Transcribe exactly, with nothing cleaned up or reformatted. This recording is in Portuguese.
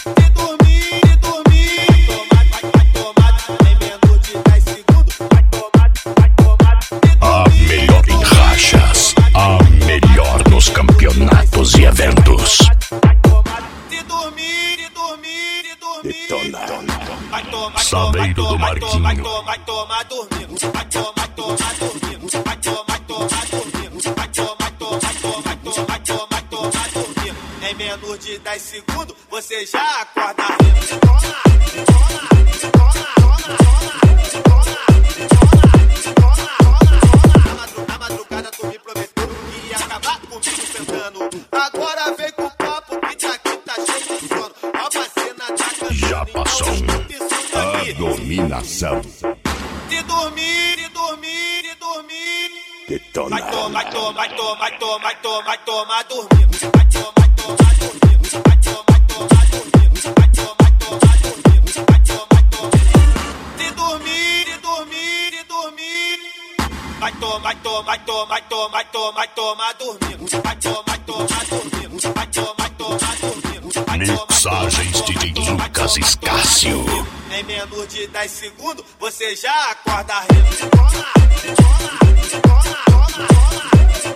Se dormir, se dormir, vai tomar, vai tomar, em menos de dez segundos. Vai tomar, vai tomar. A melhor em rachas, a melhor nos campeonatos e eventos. Se dormir, se dormir, se dormir. Detona. Vai tomar, Saveiro do Marquinho. Vai tomar, vai tomar dormindo. Vai tomar, tomar dormindo. Vai tomar, tomar dormindo. Vai tomar, tomar, tomar, tomar, tomar, tomar dormindo. Em menos de dez segundos, você já acorda rindo. Toma, toma, toma, toma, toma, toma. Na madrugada tu me prometeu que ia acabar comigo sentando. Agora vem com o papo que daqui tá cheio de sono. Nova cena da canção. Já passou. A dominação. Se dormir, se dormir, se dormir. Detona. Vai tomar, vai tomar, vai tomar, vai tomar, vai tomar, tomar dormindo. Vai tomar, tomar dormindo. Vai tomar, tomar dormindo. Vai tomar, tomar dormindo. Vai tomar, tomar. Se dormir, se dormir, se dormir. Vai tomar, vai tomar, vai tomar, vai tomar, vai tomar, tomar dormindo. Vai tomar, tomar dormindo. Vai tomar, tomar dormindo. Vai tomar, Mixagens D J Lucas Escácio. em menos de dez segundos, você já acorda rindo. Toma, toma, toma, toma, toma.